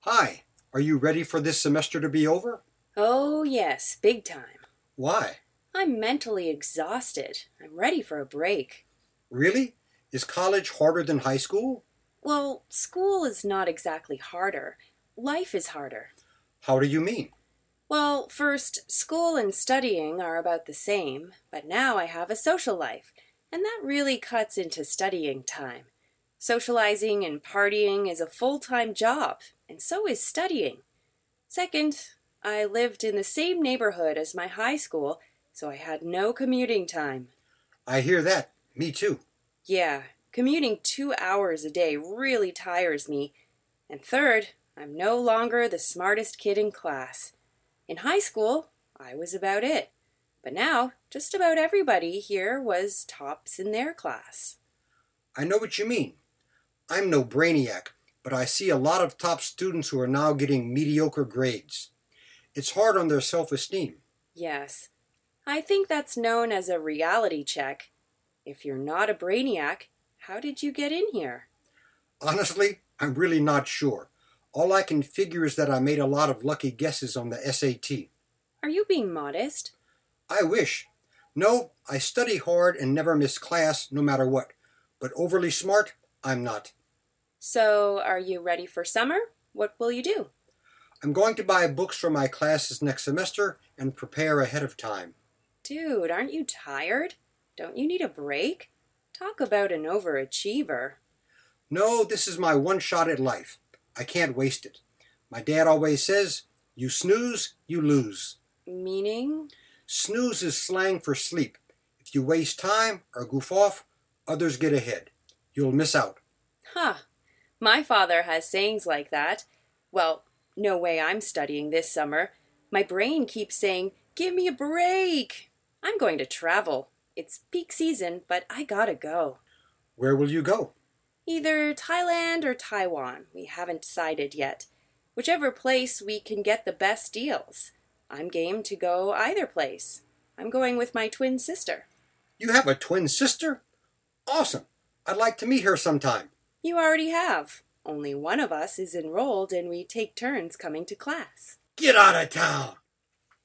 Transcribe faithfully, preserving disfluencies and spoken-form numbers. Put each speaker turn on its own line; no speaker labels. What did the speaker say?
Hi, are you ready for this semester to be over?
Oh, yes, big time.
Why?
I'm mentally exhausted. I'm ready for a break.
Really? Is college harder than high school?
Well, school is not exactly harder. Life is harder.
How do you mean?
Well, first, school and studying are about the same, but now I have a social life, and that really cuts into studying time. Socializing and partying is a full-time job, and so is studying. Second, I lived in the same neighborhood as my high school, so I had no commuting time.
I hear that. Me too.
Yeah, commuting two hours a day really tires me. And third, I'm no longer the smartest kid in class. In high school, I was about it. But now, just about everybody here was tops in their class.
I know what you mean. I'm no brainiac, but I see a lot of top students who are now getting mediocre grades. It's hard on their self-esteem.
Yes, I think that's known as a reality check. If you're not a brainiac, how did you get in here?
Honestly, I'm really not sure. All I can figure is that I made a lot of lucky guesses on the S A T.
Are you being modest?
I wish. No, I study hard and never miss class, no matter what. But overly smart, I'm not.
So, are you ready for summer? What will you do?
I'm going to buy books for my classes next semester and prepare ahead of time.
Dude, aren't you tired? Don't you need a break? Talk about an overachiever.
No, this is my one shot at life. I can't waste it. My dad always says, you snooze, you lose.
Meaning?
Snooze is slang for sleep. If you waste time or goof off, others get ahead. You'll miss out.
Huh. My father has sayings like that. Well, no way I'm studying this summer. My brain keeps saying, give me a break. I'm going to travel. It's peak season, but I gotta go.
Where will you go?
Either Thailand or Taiwan. We haven't decided yet. Whichever place we can get the best deals. I'm game to go either place. I'm going with my twin sister.
You have a twin sister? Awesome. I'd like to meet her sometime.
You already have. Only one of us is enrolled and we take turns coming to class.
Get out of town!